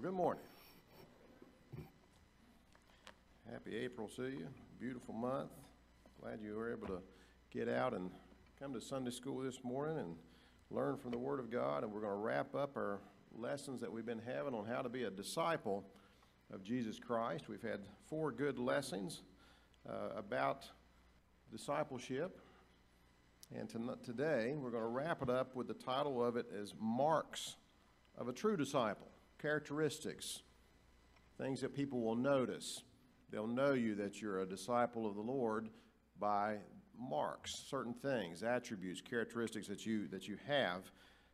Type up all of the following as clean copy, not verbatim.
Good morning. Happy April to you. Beautiful month. Glad you were able to get out and come to Sunday school this morning and learn from the Word of God. And we're going to wrap up our lessons that we've been having on how to be a disciple of Jesus Christ. We've had 4 good lessons about discipleship. And today we're going to wrap it up with the title of it as Marks of a True Disciple. Characteristics, things that people will notice. They'll know you that you're a disciple of the Lord by marks, certain things, attributes, characteristics that you have.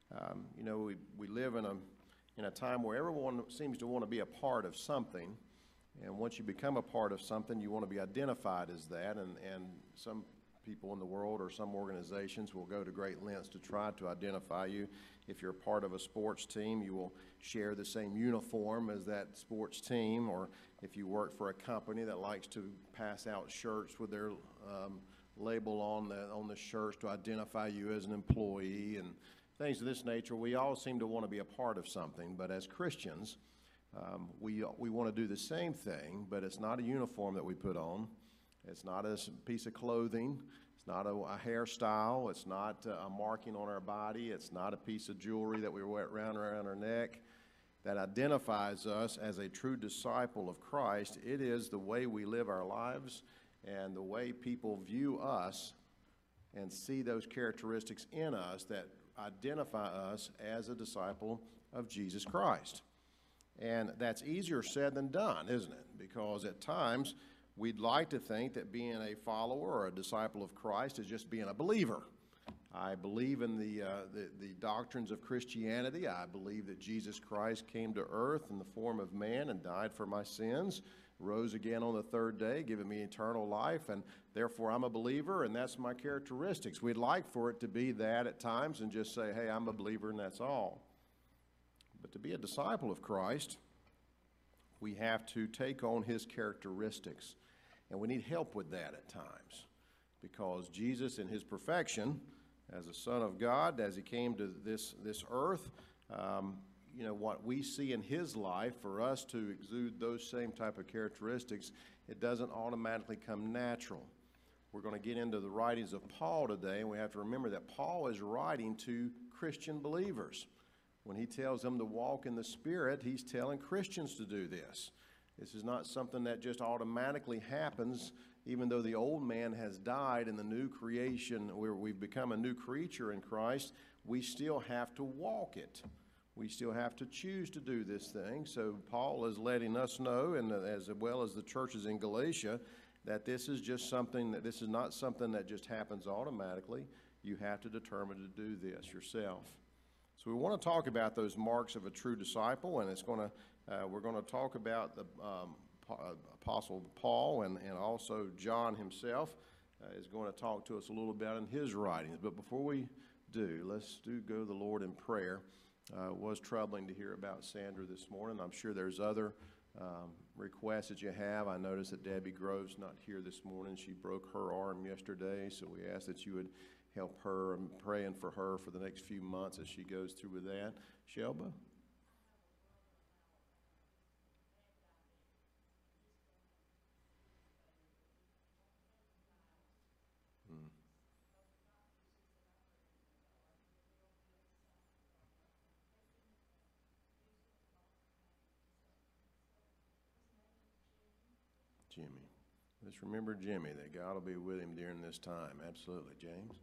We live in a time where everyone seems to want to be a part of something, and once you become a part of something, you want to be identified as that. And some people in the world or some organizations will go to great lengths to try to identify you. If you're a part of a sports team, you will share the same uniform as that sports team, or if you work for a company that likes to pass out shirts with their label on the shirts to identify you as an employee and things of this nature. We all seem to want to be a part of something, but as Christians, we want to do the same thing, but it's not a uniform that we put on. It's not a piece of clothing. It's not a hairstyle. It's not a marking on our body. It's not a piece of jewelry that we wear around our neck that identifies us as a true disciple of Christ. It is the way we live our lives and the way people view us and see those characteristics in us that identify us as a disciple of Jesus Christ. And that's easier said than done, isn't it? Because at times, we'd like to think that being a follower or a disciple of Christ is just being a believer. I believe in the doctrines of Christianity. I believe that Jesus Christ came to earth in the form of man and died for my sins, rose again on the 3rd day, giving me eternal life, and therefore I'm a believer, and that's my characteristics. We'd like for it to be that at times and just say, hey, I'm a believer and that's all. But to be a disciple of Christ, we have to take on his characteristics. And we need help with that at times, because Jesus in his perfection as a Son of God, as he came to this earth, what we see in his life, for us to exude those same type of characteristics, it doesn't automatically come natural. We're going to get into the writings of Paul today, and we have to remember that Paul is writing to Christian believers. When he tells them to walk in the Spirit, he's telling Christians to do this. This is not something that just automatically happens, even though the old man has died and the new creation, where we've become a new creature in Christ, we still have to walk it. We still have to choose to do this thing. So Paul is letting us know, and as well as the churches in Galatia, that this is not something that just happens automatically. You have to determine to do this yourself. So we want to talk about those marks of a true disciple, and we're going to talk about the Apostle Paul, and also John himself is going to talk to us a little bit in his writings. But before we do, let's go to the Lord in prayer. It was troubling to hear about Sandra this morning. I'm sure there's other requests that you have. I noticed that Debbie Grove's not here this morning. She broke her arm yesterday, so we ask that you would help her and praying for her for the next few months as she goes through with that. Shelba? Jimmy. Let's remember Jimmy, that God will be with him during this time. Absolutely. James?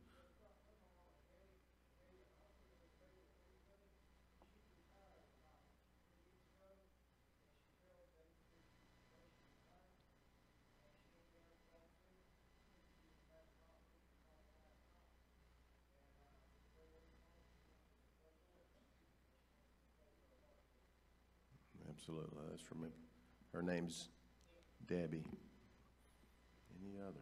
Absolutely. Let's remember. Her name's Debbie. Any others?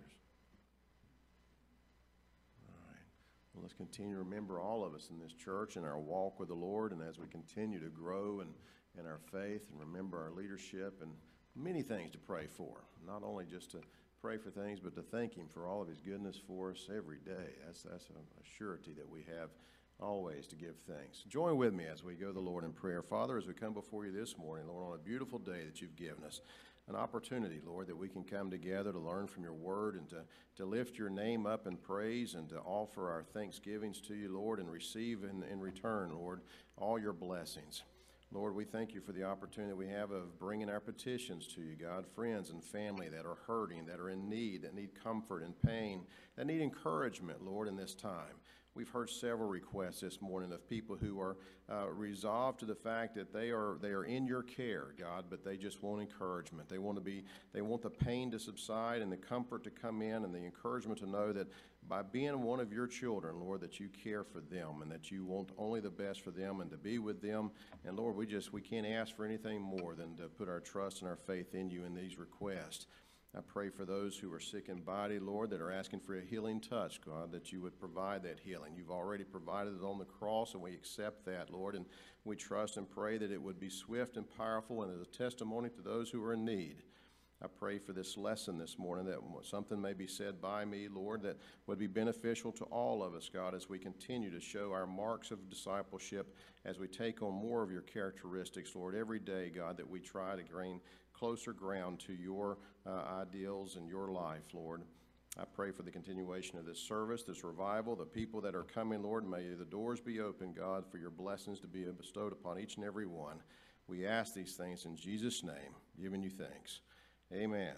All right. Well, let's continue to remember all of us in this church and our walk with the Lord, and as we continue to grow in our faith, and remember our leadership, and many things to pray for. Not only just to pray for things, but to thank him for all of his goodness for us every day. That's a surety that we have always to give thanks. Join with me as we go to the Lord in prayer. Father, as we come before you this morning, Lord, on a beautiful day that you've given us, an opportunity, Lord, that we can come together to learn from your word and to lift your name up in praise and to offer our thanksgivings to you, Lord, and receive in return, Lord, all your blessings. Lord, we thank you for the opportunity we have of bringing our petitions to you, God, friends and family that are hurting, that are in need, that need comfort and pain, that need encouragement, Lord, in this time. We've heard several requests this morning of people who are resolved to the fact that they are in your care, God, but they just want encouragement. They want the pain to subside and the comfort to come in and the encouragement to know that by being one of your children, Lord, that you care for them and that you want only the best for them and to be with them. And Lord, we can't ask for anything more than to put our trust and our faith in you in these requests. I pray for those who are sick in body, Lord, that are asking for a healing touch, God, that you would provide that healing. You've already provided it on the cross, and we accept that, Lord, and we trust and pray that it would be swift and powerful and as a testimony to those who are in need. I pray for this lesson this morning that something may be said by me, Lord, that would be beneficial to all of us, God, as we continue to show our marks of discipleship, as we take on more of your characteristics, Lord, every day, God, that we try to gain closer ground to your ideals and your life, Lord. I pray for the continuation of this service, this revival, the people that are coming, Lord. May the doors be open, God, for your blessings to be bestowed upon each and every one. We ask these things in Jesus' name, giving you thanks. Amen.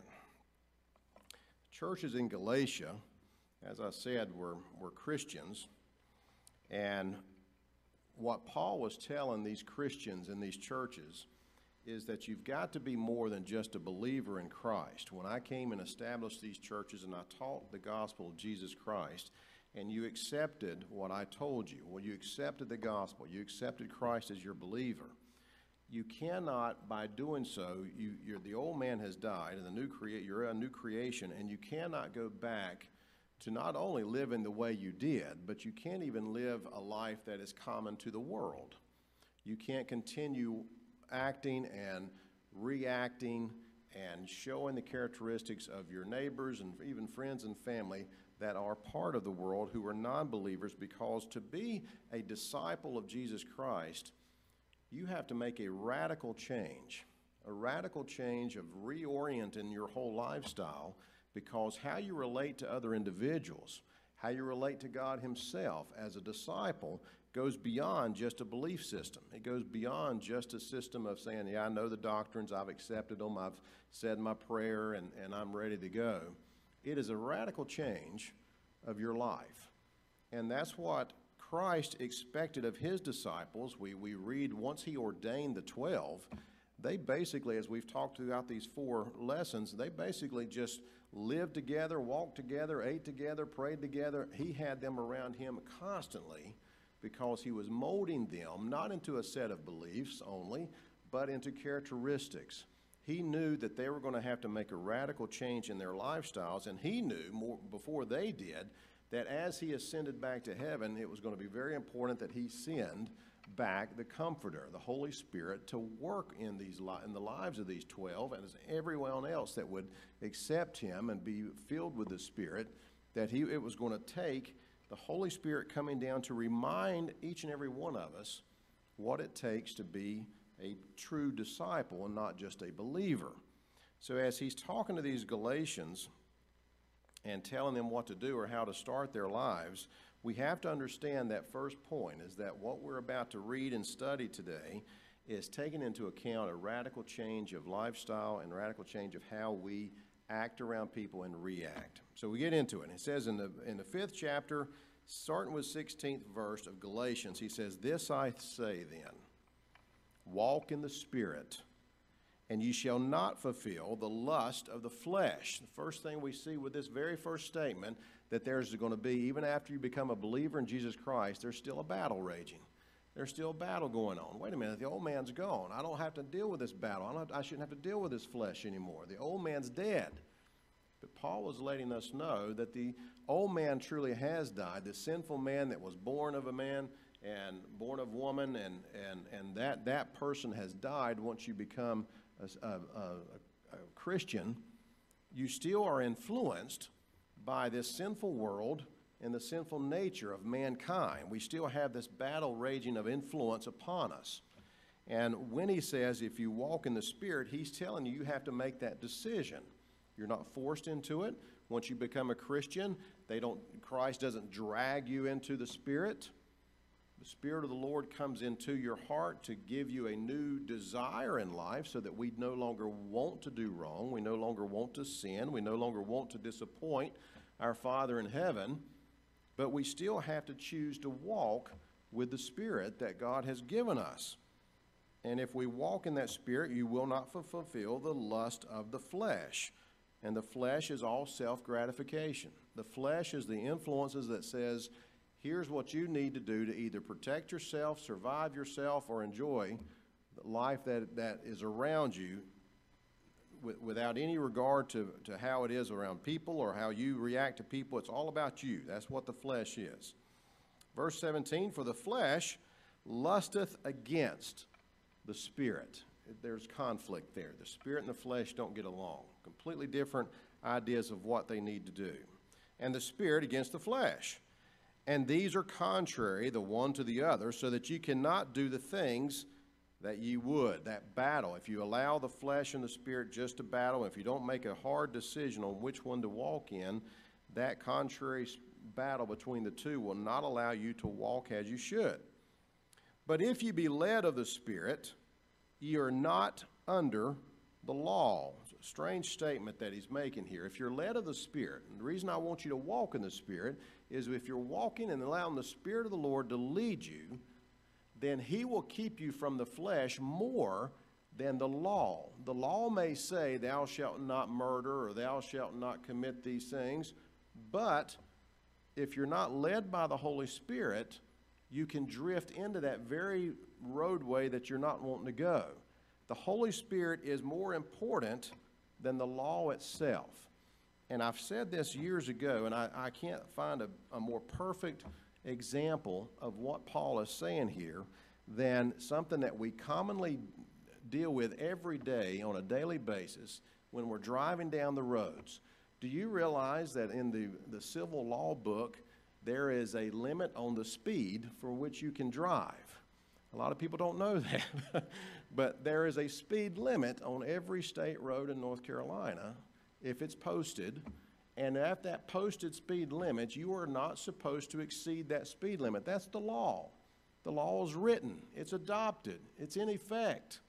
Churches in Galatia, as I said, were Christians, and what Paul was telling these Christians in these churches is that you've got to be more than just a believer in Christ. When I came and established these churches and I taught the gospel of Jesus Christ, and you accepted what I told you, well, you accepted the gospel, you accepted Christ as your believer, you cannot, by doing so, the old man has died, and you're a new creation, and you cannot go back to not only live in the way you did, but you can't even live a life that is common to the world. You can't continue acting and reacting and showing the characteristics of your neighbors and even friends and family that are part of the world who are non-believers, because to be a disciple of Jesus Christ, you have to make a radical change of reorienting your whole lifestyle, because how you relate to other individuals, how you relate to God himself as a disciple goes beyond just a belief system. It goes beyond just a system of saying, yeah, I know the doctrines, I've accepted them, I've said my prayer, and I'm ready to go. It is a radical change of your life. And that's what Christ expected of his disciples. We read once he ordained the 12, they basically, as we've talked throughout these 4 lessons, they basically just lived together, walked together, ate together, prayed together. He had them around him constantly because he was molding them not into a set of beliefs only, but into characteristics. He knew that they were going to have to make a radical change in their lifestyles, and he knew more before they did that as he ascended back to heaven, it was going to be very important that he send back the Comforter, the Holy Spirit, to work in the lives of these 12 and as everyone else that would accept him and be filled with the Spirit, that it was going to take the Holy Spirit coming down to remind each and every one of us what it takes to be a true disciple and not just a believer. So as he's talking to these Galatians and telling them what to do or how to start their lives, we have to understand that first point is that what we're about to read and study today is taking into account a radical change of lifestyle and radical change of how we act around people and react. So we get into it. It says in the 5th chapter, starting with 16th verse of Galatians, he says, "This I say then, walk in the Spirit, and ye shall not fulfill the lust of the flesh." The first thing we see with this very first statement, that there's going to be, even after you become a believer in Jesus Christ, there's still a battle raging. There's still a battle going on. Wait a minute, the old man's gone. I don't have to deal with this battle. I shouldn't have to deal with this flesh anymore. The old man's dead. But Paul was letting us know that the old man truly has died. The sinful man that was born of a man and born of woman, and that person has died once you become a Christian. You still are influenced by this sinful world and the sinful nature of mankind. We still have this battle raging of influence upon us. And when he says, if you walk in the Spirit, he's telling you have to make that decision. You're not forced into it. Once you become a Christian, Christ doesn't drag you into the Spirit. The Spirit of the Lord comes into your heart to give you a new desire in life so that we no longer want to do wrong. We no longer want to sin. We no longer want to disappoint our Father in heaven. But we still have to choose to walk with the Spirit that God has given us. And if we walk in that Spirit, you will not fulfill the lust of the flesh. And the flesh is all self-gratification. The flesh is the influences that says, here's what you need to do to either protect yourself, survive yourself, or enjoy the life that is around you without any regard to how it is around people or how you react to people. It's all about you. That's what the flesh is. Verse 17, for the flesh lusteth against the Spirit. There's conflict there. The Spirit and the flesh don't get along. Completely different ideas of what they need to do. And the Spirit against the flesh. And these are contrary the one to the other, so that you cannot do the things that ye would. That battle, if you allow the flesh and the Spirit just to battle, if you don't make a hard decision on which one to walk in, that contrary battle between the two will not allow you to walk as you should. But if you be led of the Spirit, ye are not under the law. It's a strange statement that he's making here. If you're led of the Spirit, and the reason I want you to walk in the Spirit is if you're walking and allowing the Spirit of the Lord to lead you, then he will keep you from the flesh more than the law. The law may say, thou shalt not murder, or thou shalt not commit these things, but if you're not led by the Holy Spirit, you can drift into that very roadway that you're not wanting to go. The Holy Spirit is more important than the law itself. And I've said this years ago, and I can't find a more perfect example of what Paul is saying here than something that we commonly deal with every day on a daily basis when we're driving down the roads. Do you realize that in the civil law book, there is a limit on the speed for which you can drive? A lot of people don't know that, but there is a speed limit on every state road in North Carolina if it's posted, and at that posted speed limit, you are not supposed to exceed that speed limit. That's the law. The law is written. It's adopted. It's in effect.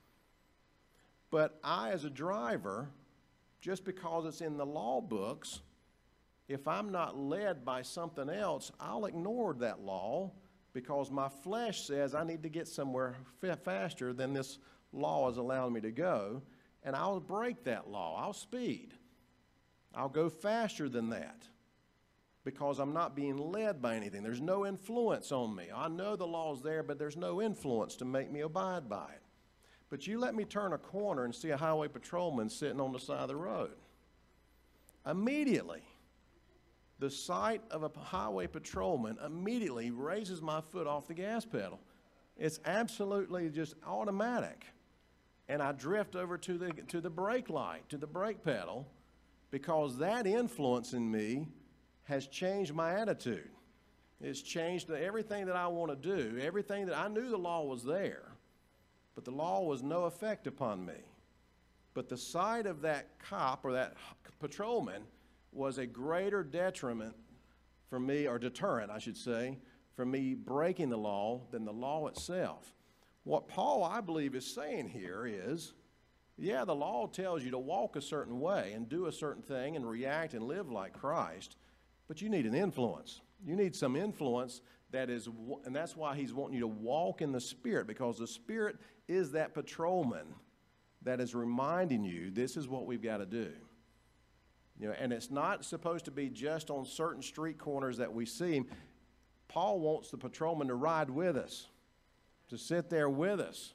But I, as a driver, just because it's in the law books, if I'm not led by something else, I'll ignore that law because my flesh says I need to get somewhere faster than this law is allowing me to go, and I'll break that law. I'll speed. I'll go faster than that because I'm not being led by anything. There's no influence on me. I know the law's there, but there's no influence to make me abide by it. But you let me turn a corner and see a highway patrolman sitting on the side of the road. Immediately, the sight of a highway patrolman immediately raises my foot off the gas pedal. It's absolutely just automatic. And I drift over to the brake light, to the brake pedal, because that influence in me has changed my attitude. It's changed everything that I want to do, everything that I knew the law was there, but the law was no effect upon me. But the sight of that cop or that patrolman was a greater detriment for me, or deterrent, I should say, for me breaking the law than the law itself. What Paul, I believe, is saying here is, yeah, the law tells you to walk a certain way and do a certain thing and react and live like Christ, but you need an influence. You need some influence that is, and that's why he's wanting you to walk in the Spirit, because the Spirit is that patrolman that is reminding you this is what we've got to do. You know, and it's not supposed to be just on certain street corners that we see him. Paul wants the patrolman to ride with us, to sit there with us,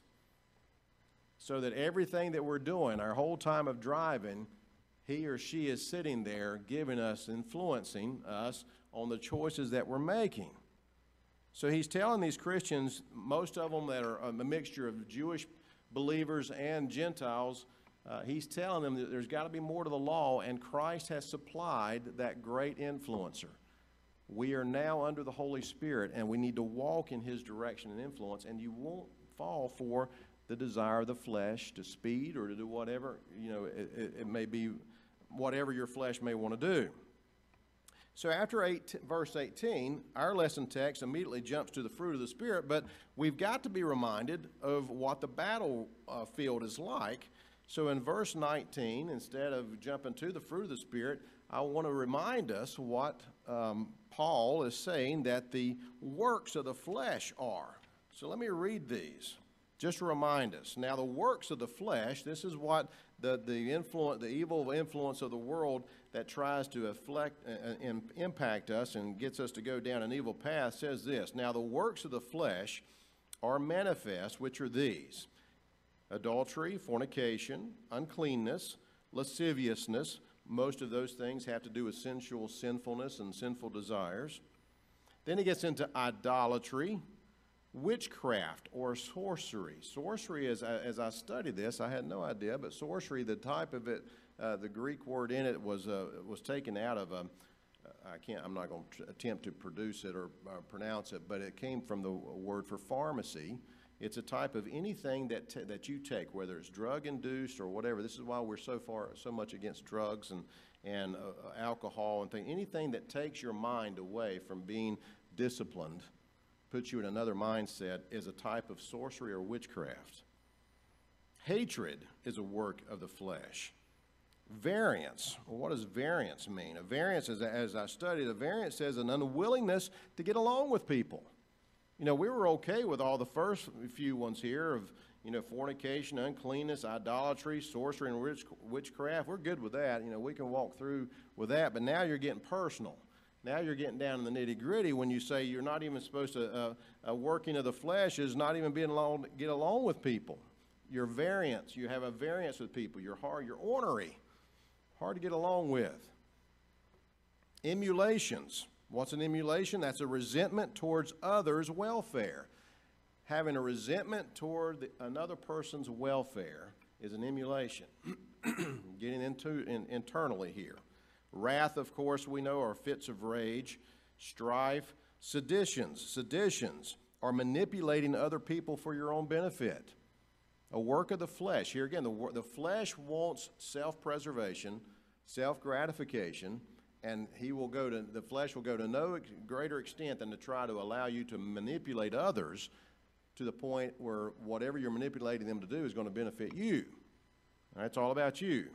so that everything that we're doing, our whole time of driving, he or she is sitting there giving us, influencing us on the choices that we're making. So he's telling these Christians, most of them that are a mixture of Jewish believers and Gentiles, he's telling them that there's got to be more to the law, and Christ has supplied that great influencer. We are now under the Holy Spirit, and we need to walk in His direction and influence, and you won't fall for the desire of the flesh to speed or to do whatever, it may be whatever your flesh may want to do. So after verse 18, our lesson text immediately jumps to the fruit of the Spirit, but we've got to be reminded of what the battlefield is like. So in verse 19, instead of jumping to the fruit of the Spirit, I want to remind us what Paul is saying that the works of the flesh are. So let me read these, just to remind us. Now, the works of the flesh, this is what the evil influence of the world that tries to impact us and gets us to go down an evil path says this. Now, the works of the flesh are manifest, which are these: adultery, fornication, uncleanness, lasciviousness. Most of those things have to do with sensual sinfulness and sinful desires. Then he gets into idolatry, witchcraft, or sorcery. Sorcery, as I studied this, I had no idea, but sorcery, the type of it, the Greek word in it was taken out of I'm not going to attempt to produce it or pronounce it, but it came from the word for pharmacy. It's a type of anything that you take, whether it's drug-induced or whatever. This is why we're so much against drugs and alcohol and things. Anything that takes your mind away from being disciplined, puts you in another mindset, is a type of sorcery or witchcraft. Hatred is a work of the flesh. Variance. Well, what does variance mean? A variance, as I studied, a variance says an unwillingness to get along with people. We were okay with all the first few ones here of, fornication, uncleanness, idolatry, sorcery, and witchcraft. We're good with that. We can walk through with that. But now you're getting personal. Now you're getting down in the nitty-gritty when you say you're not even supposed to, working of the flesh is not even being get along with people. Your variance, you have a variance with people. You're ornery, hard to get along with. Emulations. What's an emulation? That's a resentment towards others' welfare. Having a resentment toward another person's welfare is an emulation. Getting into internally here. Wrath, of course, we know, are fits of rage. Strife. Seditions are manipulating other people for your own benefit. A work of the flesh. Here again, the flesh wants self-preservation, self-gratification, and the flesh will go to no greater extent than to try to allow you to manipulate others to the point where whatever you're manipulating them to do is going to benefit you. That's all about you.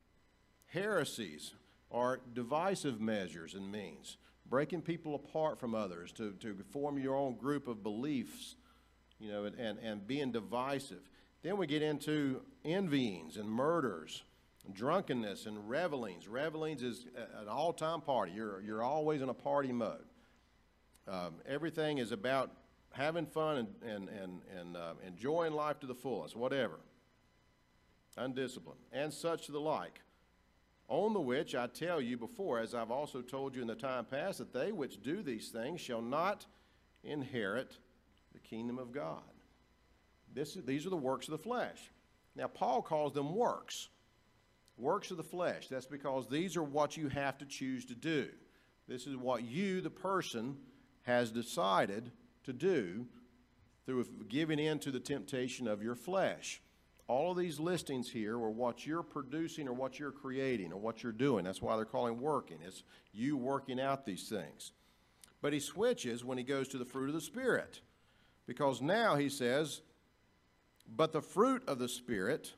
Heresies are divisive measures and means, breaking people apart from others to form your own group of beliefs, and being divisive. Then we get into envyings and murders, drunkenness and revelings. Revelings is an all-time party. You're always in a party mode. Everything is about having fun and enjoying life to the fullest, whatever. Undisciplined, and such the like. On the which I tell you before, as I've also told you in the time past, that they which do these things shall not inherit the kingdom of God. These are the works of the flesh. Now, Paul calls them works. Works of the flesh. That's because these are what you have to choose to do. This is what you, the person, has decided to do through giving in to the temptation of your flesh. All of these listings here are what you're producing or what you're creating or what you're doing. That's why they're calling working. It's you working out these things. But he switches when he goes to the fruit of the Spirit. Because now he says, but the fruit of the Spirit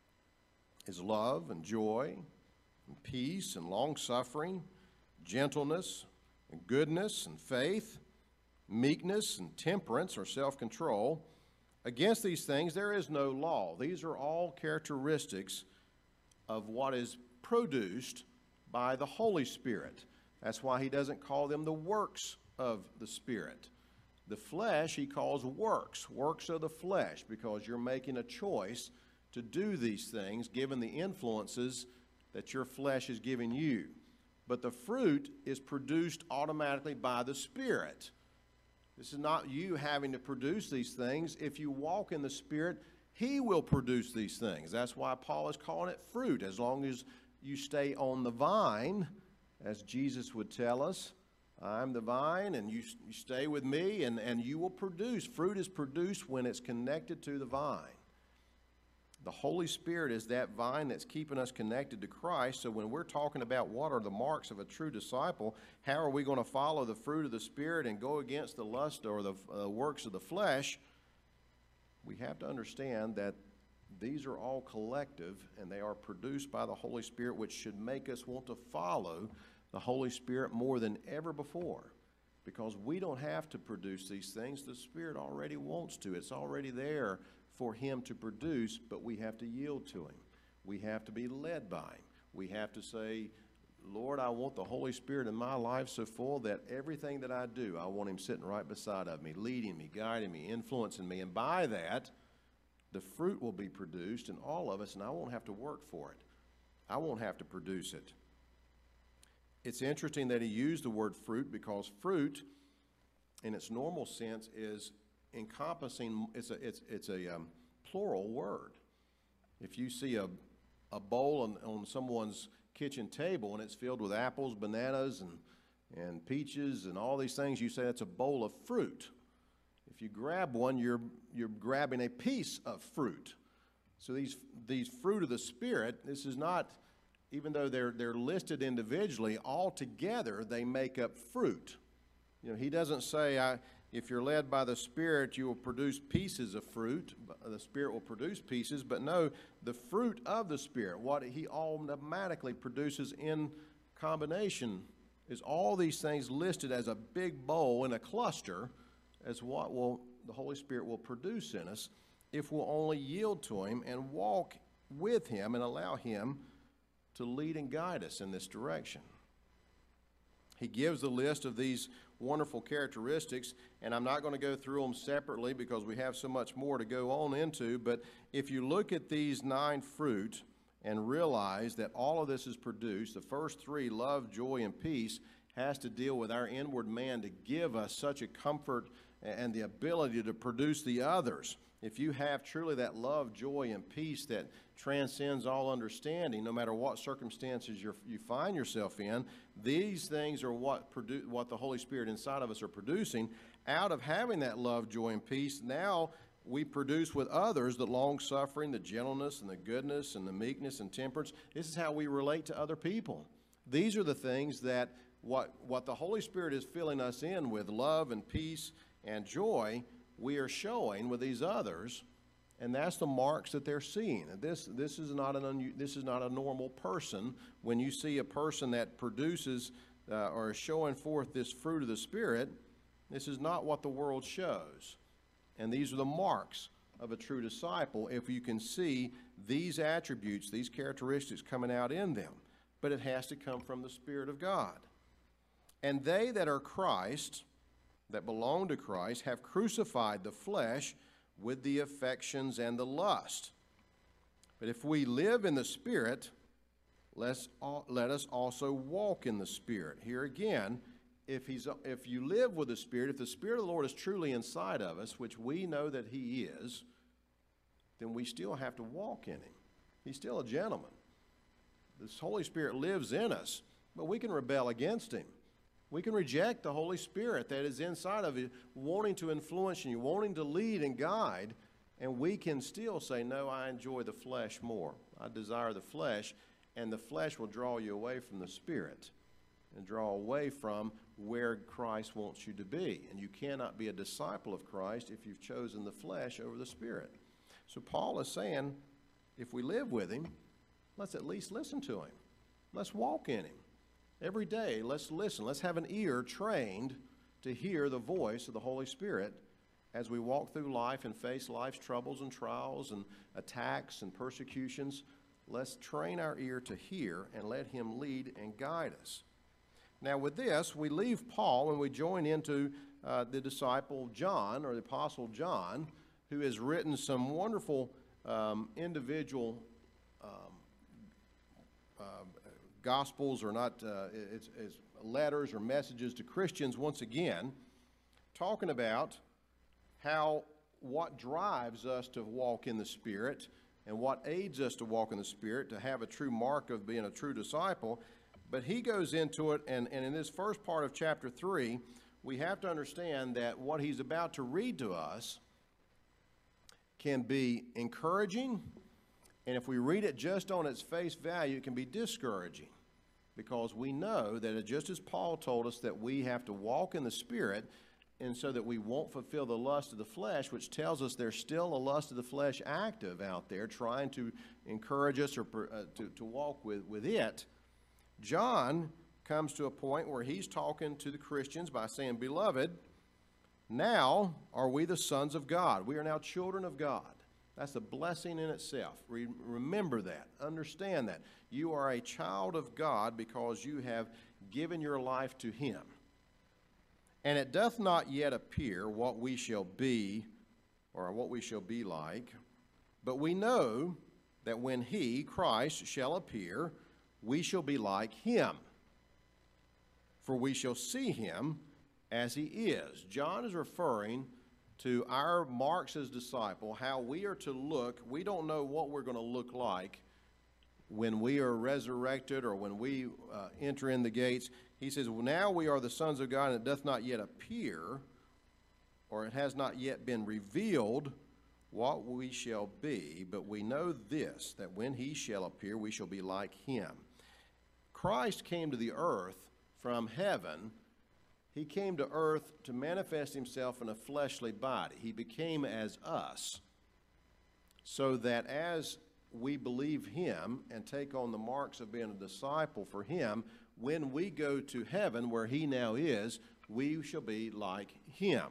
is love and joy and peace and long-suffering, gentleness and goodness and faith, meekness and temperance or self-control. Against these things there is no law. These are all characteristics of what is produced by the Holy Spirit. That's why he doesn't call them the works of the Spirit. The flesh he calls works of the flesh, because you're making a choice to do these things given the influences that your flesh is giving you. But the fruit is produced automatically by the Spirit. This is not you having to produce these things. If you walk in the Spirit, he will produce these things. That's why Paul is calling it fruit. As long as you stay on the vine, as Jesus would tell us, I'm the vine, and you stay with me, and you will produce. Fruit is produced when it's connected to the vine. The Holy Spirit is that vine that's keeping us connected to Christ. So when we're talking about what are the marks of a true disciple, how are we going to follow the fruit of the Spirit and go against the lust or the works of the flesh? We have to understand that these are all collective, and they are produced by the Holy Spirit, which should make us want to follow the Holy Spirit more than ever before, because we don't have to produce these things. The Spirit already wants to. It's already there for Him to produce, but we have to yield to Him. We have to be led by Him. We have to say, Lord, I want the Holy Spirit in my life so full that everything that I do, I want Him sitting right beside of me, leading me, guiding me, influencing me, and by that, the fruit will be produced in all of us, and I won't have to work for it. I won't have to produce it. It's interesting that he used the word fruit, because fruit, in its normal sense, is encompassing. It's a plural word. If you see a bowl on someone's kitchen table and it's filled with apples, bananas, and peaches, and all these things, you say that's a bowl of fruit. If you grab one, you're grabbing a piece of fruit. So these fruit of the Spirit, this is not, even though they're listed individually, all together they make up fruit. You know, he doesn't say, if you're led by the Spirit, you will produce pieces of fruit. The Spirit will produce pieces, but no, the fruit of the Spirit, what he automatically produces in combination, is all these things listed as a big bowl in a cluster as what the Holy Spirit will produce in us if we'll only yield to Him and walk with Him and allow Him to lead and guide us in this direction. He gives the list of these wonderful characteristics, and I'm not going to go through them separately because we have so much more to go on into, but if you look at these 9 fruit and realize that all of this is produced, the first 3, love, joy, and peace, has to deal with our inward man to give us such a comfort and the ability to produce the others. If you have truly that love, joy, and peace that transcends all understanding, no matter what circumstances you find yourself in, these things are what the Holy Spirit inside of us are producing. Out of having that love, joy, and peace, now we produce with others the long-suffering, the gentleness, and the goodness, and the meekness and temperance. This is how we relate to other people. These are the things that what the Holy Spirit is filling us in with, love and peace and joy, we are showing with these others, and that's the marks that they're seeing. This is not a normal person. When you see a person that produces or is showing forth this fruit of the Spirit, this is not what the world shows. And these are the marks of a true disciple if you can see these attributes, these characteristics coming out in them. But it has to come from the Spirit of God. And they that are Christ, that belong to Christ, have crucified the flesh with the affections and the lust. But if we live in the Spirit, let us also walk in the Spirit. Here again, if you live with the Spirit, if the Spirit of the Lord is truly inside of us, which we know that He is, then we still have to walk in Him. He's still a gentleman. This Holy Spirit lives in us, but we can rebel against Him. We can reject the Holy Spirit that is inside of you, wanting to influence you, wanting to lead and guide, and we can still say, no, I enjoy the flesh more. I desire the flesh, and the flesh will draw you away from the Spirit and draw away from where Christ wants you to be. And you cannot be a disciple of Christ if you've chosen the flesh over the Spirit. So Paul is saying, if we live with Him, let's at least listen to Him. Let's walk in Him. Every day, let's listen. Let's have an ear trained to hear the voice of the Holy Spirit as we walk through life and face life's troubles and trials and attacks and persecutions. Let's train our ear to hear and let Him lead and guide us. Now, with this, we leave Paul and we join into the disciple John, or the Apostle John, who has written some wonderful individual Gospels, or not, it's letters or messages to Christians, once again, talking about what drives us to walk in the Spirit and what aids us to walk in the Spirit, to have a true mark of being a true disciple. But he goes into it, and in this first part of chapter 3, we have to understand that what he's about to read to us can be encouraging, and if we read it just on its face value, it can be discouraging, because we know that just as Paul told us that we have to walk in the Spirit, and so that we won't fulfill the lust of the flesh, which tells us there's still a lust of the flesh active out there trying to encourage us or to walk with it. John comes to a point where he's talking to the Christians by saying, "Beloved, now are we the sons of God." We are now children of God. That's a blessing in itself. Remember that. Understand that. You are a child of God because you have given your life to him. And it doth not yet appear what we shall be, or what we shall be like, but we know that when he, Christ, shall appear, we shall be like him, for we shall see him as he is. John is referring to our marks as disciple, how we are to look. We don't know what we're going to look like when we are resurrected or when we enter in the gates. He says, well, now we are the sons of God, and it doth not yet appear, or it has not yet been revealed what we shall be, but we know this, that when he shall appear, we shall be like him. Christ came to the earth from heaven. He came to earth to manifest himself in a fleshly body. He became as us, so that as we believe him and take on the marks of being a disciple for him, when we go to heaven where he now is, we shall be like him.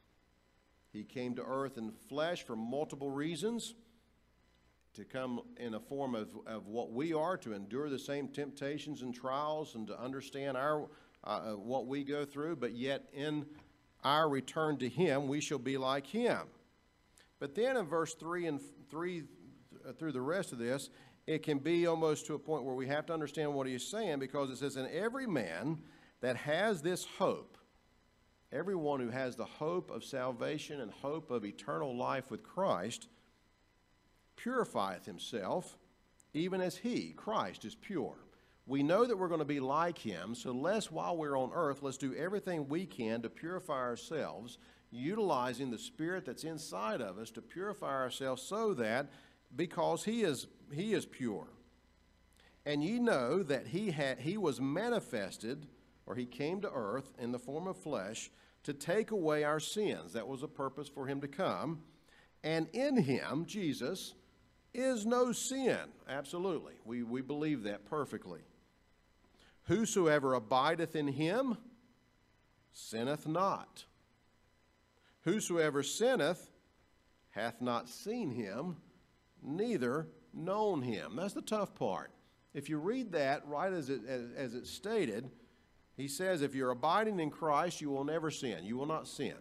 He came to earth in flesh for multiple reasons, to come in a form of what we are, to endure the same temptations and trials and to understand our what we go through, but yet in our return to him, we shall be like him. But then in verse 3 through the rest of this, it can be almost to a point where we have to understand what he's saying, because it says, "And every man that has this hope," everyone who has the hope of salvation and hope of eternal life with Christ, "purifieth himself, even as he," Christ, "is pure." We know that we're going to be like him, so while we're on earth, let's do everything we can to purify ourselves, utilizing the Spirit that's inside of us to purify ourselves, so that, because he is pure. "And ye know that he was manifested," or he came to earth in the form of flesh, "to take away our sins." That was a purpose for him to come. "And in him," Jesus, "is no sin." Absolutely. We believe that perfectly. "Whosoever abideth in him sinneth not. Whosoever sinneth hath not seen him, neither known him." That's the tough part. If you read that right as it's stated, he says, if you're abiding in Christ, you will never sin. You will not sin.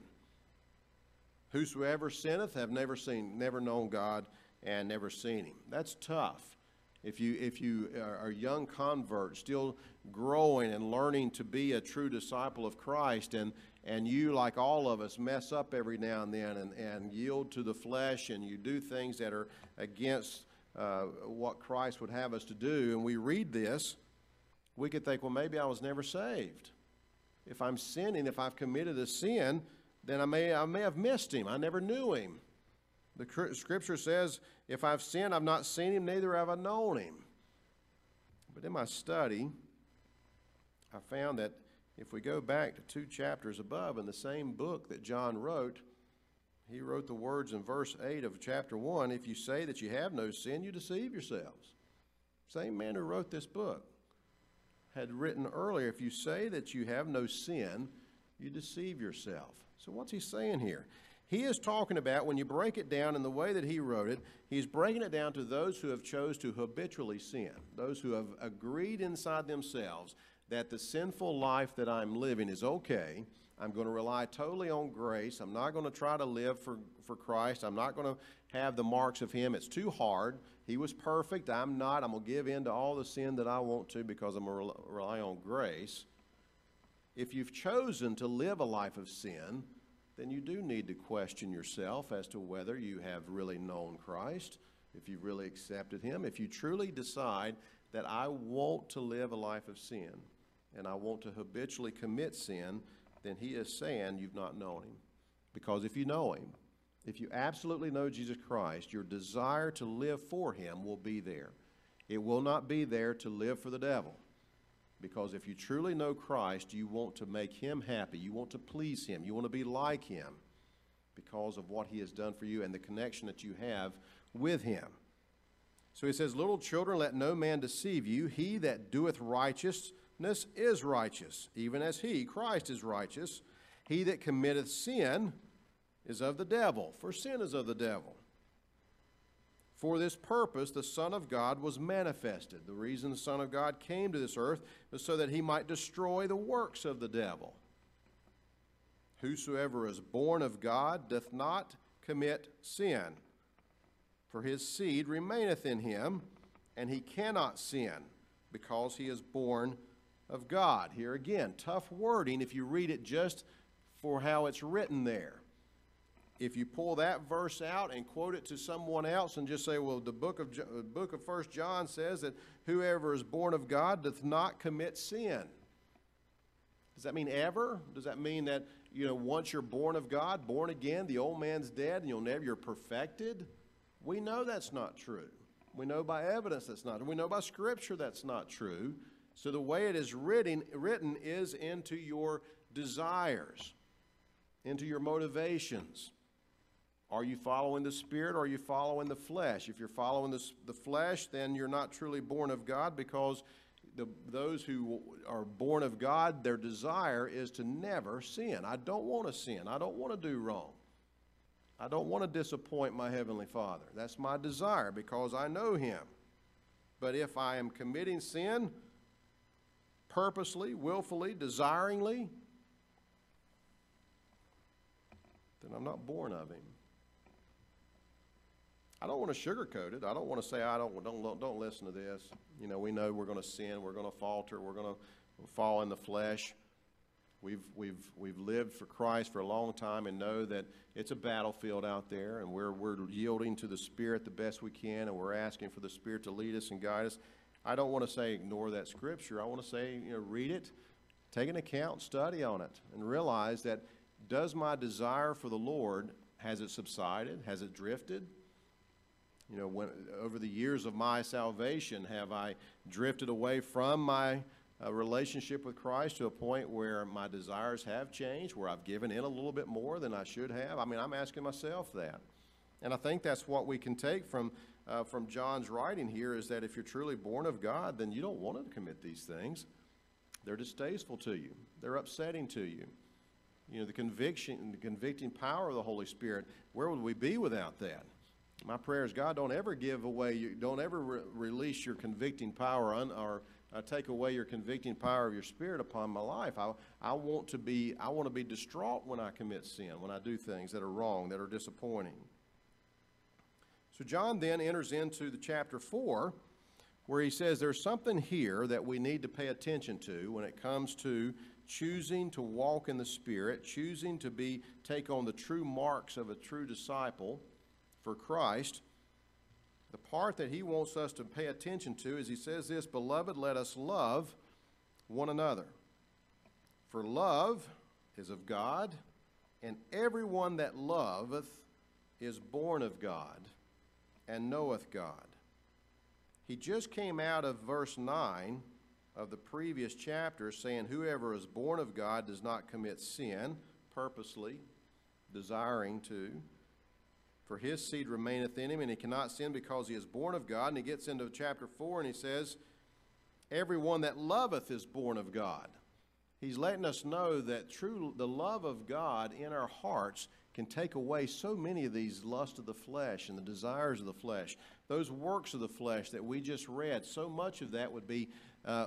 "Whosoever sinneth have never known God and never seen him." That's tough. If you are a young convert, still growing and learning to be a true disciple of Christ, and you, like all of us, mess up every now and then and yield to the flesh, and you do things that are against what Christ would have us to do, and we read this, we could think, well, maybe I was never saved. If I'm sinning, if I've committed a sin, then I may have missed him. I never knew him. The Scripture says, if I've sinned, I've not seen him, neither have I known him. But in my study, I found that if we go back to 2 chapters above in the same book that John wrote, he wrote the words in verse 8 of chapter 1, "If you say that you have no sin, you deceive yourselves." Same man who wrote this book had written earlier, if you say that you have no sin, you deceive yourself. So what's he saying here? He is talking about, when you break it down in the way that he wrote it, he's breaking it down to those who have chose to habitually sin, those who have agreed inside themselves that the sinful life that I'm living is okay. I'm going to rely totally on grace. I'm not going to try to live for Christ. I'm not going to have the marks of him. It's too hard. He was perfect. I'm not. I'm going to give in to all the sin that I want to because I'm going to rely on grace. If you've chosen to live a life of sin, then you do need to question yourself as to whether you have really known Christ, if you've really accepted him. If you truly decide that I want to live a life of sin and I want to habitually commit sin, then he is saying you've not known him. Because if you know him, if you absolutely know Jesus Christ, your desire to live for him will be there. It will not be there to live for the devil. Because if you truly know Christ, you want to make him happy. You want to please him. You want to be like him because of what he has done for you and the connection that you have with him. So he says, little children, let no man deceive you. He that doeth righteousness is righteous, even as he, Christ, is righteous. He that committeth sin is of the devil, for sin is of the devil. For this purpose the Son of God was manifested. The reason the Son of God came to this earth was so that he might destroy the works of the devil. Whosoever is born of God doth not commit sin, for his seed remaineth in him, and he cannot sin, because he is born of God. Here again, tough wording if you read it just for how it's written there. If you pull that verse out and quote it to someone else and just say, well, the book of 1 John says that whoever is born of God doth not commit sin. Does that mean ever? Does that mean that, once you're born of God, born again, the old man's dead and you're perfected? We know that's not true. We know by evidence that's not true. We know by Scripture that's not true. So the way it is written is into your desires, into your motivations. Are you following the Spirit or are you following the flesh? If you're following the flesh, then you're not truly born of God, because those who are born of God, their desire is to never sin. I don't want to sin. I don't want to do wrong. I don't want to disappoint my Heavenly Father. That's my desire because I know him. But if I am committing sin purposely, willfully, desiringly, then I'm not born of him. I don't want to sugarcoat it. I don't want to say, don't listen to this. We know we're going to sin. We're going to falter. We're going to fall in the flesh. We've lived for Christ for a long time and know that it's a battlefield out there, and we're yielding to the Spirit the best we can, and we're asking for the Spirit to lead us and guide us. I don't want to say ignore that Scripture. I want to say, read it, take an account, study on it, and realize that does my desire for the Lord, has it subsided? Has it drifted? Over the years of my salvation, have I drifted away from my relationship with Christ to a point where my desires have changed, where I've given in a little bit more than I should have? I'm asking myself that. And I think that's what we can take from John's writing here, is that if you're truly born of God, then you don't want to commit these things. They're distasteful to you. They're upsetting to you. The convicting power of the Holy Spirit, where would we be without that? My prayer is, God, don't ever release your convicting power or take away your convicting power of your Spirit upon my life. I want to be distraught when I commit sin, when I do things that are wrong, that are disappointing. So John then enters into the chapter 4, where he says there's something here that we need to pay attention to when it comes to choosing to walk in the Spirit, choosing to take on the true marks of a true disciple for Christ. The part that he wants us to pay attention to is he says this, beloved, let us love one another. For love is of God, and everyone that loveth is born of God and knoweth God. He just came out of verse 9 of the previous chapter saying, whoever is born of God does not commit sin, purposely, desiring to. For his seed remaineth in him, and he cannot sin because he is born of God. And he gets into chapter 4 and he says, everyone that loveth is born of God. He's letting us know that the love of God in our hearts can take away so many of these lusts of the flesh and the desires of the flesh. Those works of the flesh that we just read, so much of that would be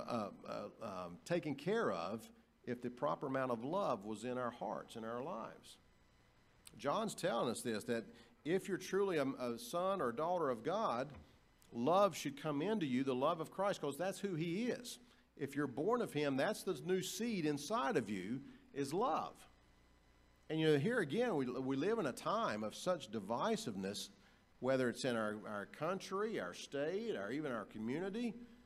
taken care of if the proper amount of love was in our hearts, in our lives. John's telling us this, that if you're truly a son or daughter of God, love should come into you, the love of Christ, because that's who he is. If you're born of him, that's the new seed inside of you, is love. And here again, we live in a time of such divisiveness, whether it's in our country, our state, or even our community.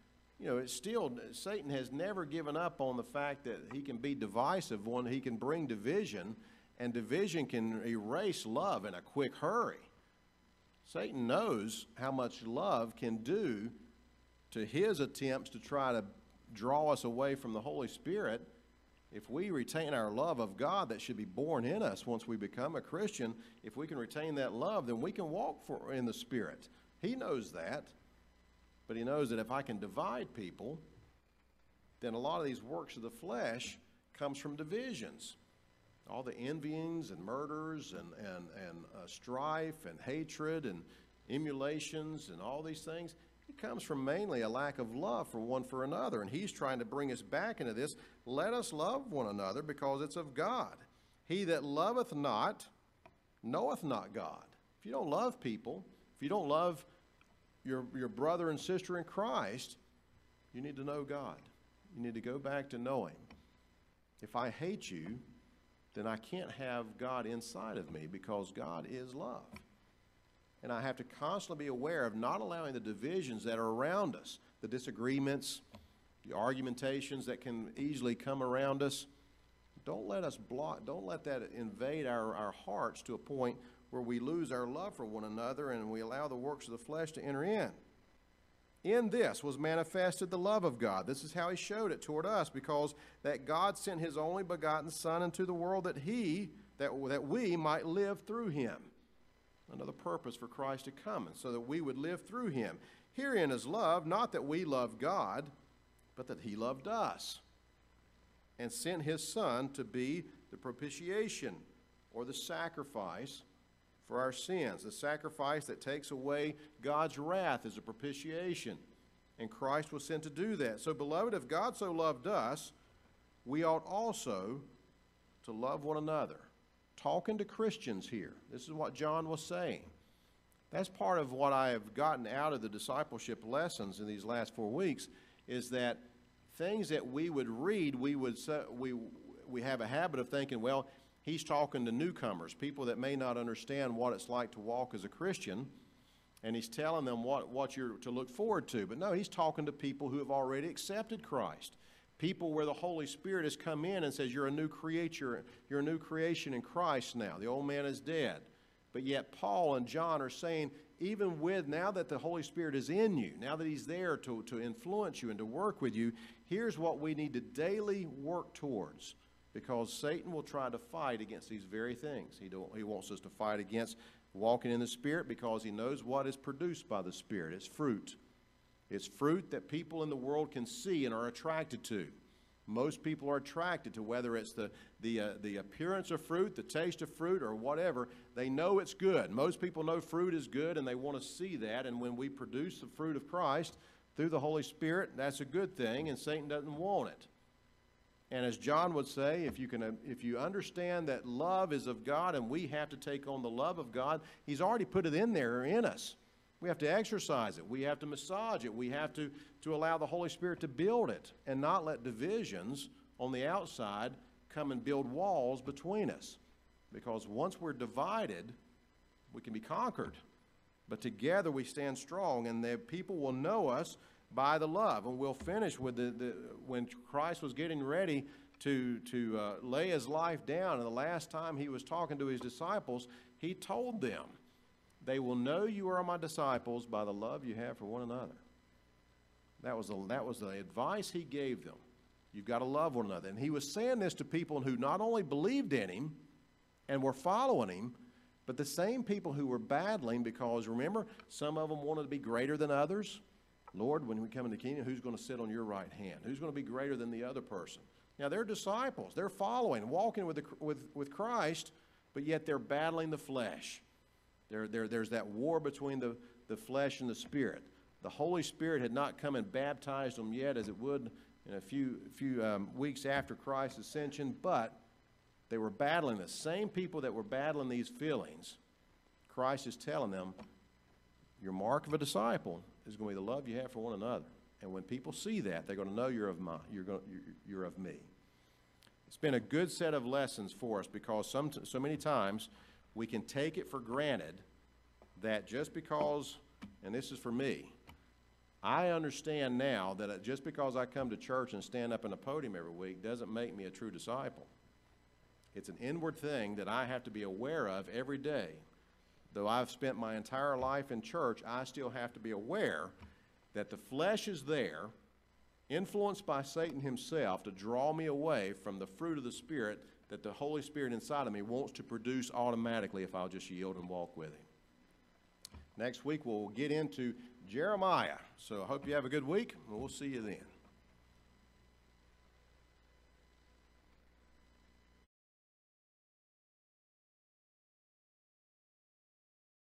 it's still, Satan has never given up on the fact that he can be divisive. He can bring division, and division can erase love in a quick hurry. Satan knows how much love can do to his attempts to try to draw us away from the Holy Spirit. If we retain our love of God that should be born in us once we become a Christian, if we can retain that love, then we can walk in the Spirit. He knows that, but he knows that if I can divide people, then a lot of these works of the flesh comes from divisions. All the envyings and murders and strife and hatred and emulations and all these things, it comes from mainly a lack of love for one for another. And he's trying to bring us back into this. Let us love one another because it's of God. He that loveth not knoweth not God. If you don't love people, if you don't love your brother and sister in Christ, you need to know God. You need to go back to know Him. If I hate you, then I can't have God inside of me because God is love. And I have to constantly be aware of not allowing the divisions that are around us, the disagreements, the argumentations that can easily come around us. Don't let that invade our hearts to a point where we lose our love for one another and we allow the works of the flesh to enter in. In this was manifested the love of God. This is how He showed it toward us, because that God sent His only begotten Son into the world that we might live through Him. Another purpose for Christ to come, and so that we would live through Him. Herein is love, not that we love God, but that He loved us and sent His Son to be the propitiation, or the sacrifice for our sins. The sacrifice that takes away God's wrath is a propitiation, and Christ was sent to do that. So, beloved, if God so loved us, we ought also to love one another. Talking to Christians here. This is what John was saying. That's part of what I have gotten out of the discipleship lessons in these last 4 weeks, is that things that we would read, we have a habit of thinking, well, he's talking to newcomers, people that may not understand what it's like to walk as a Christian, and he's telling them what you're to look forward to. But no, he's talking to people who have already accepted Christ. People where the Holy Spirit has come in and says, you're a new creature, you're a new creation in Christ now. The old man is dead. But yet Paul and John are saying, even with, now that the Holy Spirit is in you, now that He's there to influence you and to work with you, here's what we need to daily work towards. Because Satan will try to fight against these very things. He wants us to fight against walking in the Spirit because he knows what is produced by the Spirit. It's fruit. It's fruit that people in the world can see and are attracted to. Most people are attracted to, whether it's the appearance of fruit, the taste of fruit, or whatever. They know it's good. Most people know fruit is good, and they want to see that. And when we produce the fruit of Christ through the Holy Spirit, that's a good thing, and Satan doesn't want it. And as John would say, if you understand that love is of God and we have to take on the love of God, He's already put it in there in us. We have to exercise it. We have to massage it. We have to allow the Holy Spirit to build it and not let divisions on the outside come and build walls between us. Because once we're divided, we can be conquered. But together we stand strong, and the people will know us by the love. And we'll finish with when Christ was getting ready to lay His life down, and the last time He was talking to His disciples, He told them, they will know you are my disciples by the love you have for one another. That was the advice He gave them. You've got to love one another. And He was saying this to people who not only believed in Him and were following Him, but the same people who were battling, because remember, some of them wanted to be greater than others. Lord, when we come into the kingdom, who's going to sit on your right hand? Who's going to be greater than the other person? Now, they're disciples. They're following, walking with Christ, but yet they're battling the flesh. There's that war between the flesh and the Spirit. The Holy Spirit had not come and baptized them yet, as it would in a few weeks after Christ's ascension, but they were battling the same people that were battling these feelings. Christ is telling them, your mark of a disciple is going to be the love you have for one another. And when people see that, they're going to know you're of me. It's been a good set of lessons for us, because so many times we can take it for granted that just because, and this is for me, I understand now that just because I come to church and stand up in a podium every week doesn't make me a true disciple. It's an inward thing that I have to be aware of every day. Though I've spent my entire life in church, I still have to be aware that the flesh is there, influenced by Satan himself, to draw me away from the fruit of the Spirit that the Holy Spirit inside of me wants to produce automatically if I'll just yield and walk with him. Next week we'll get into Jeremiah. So I hope you have a good week, and we'll see you then.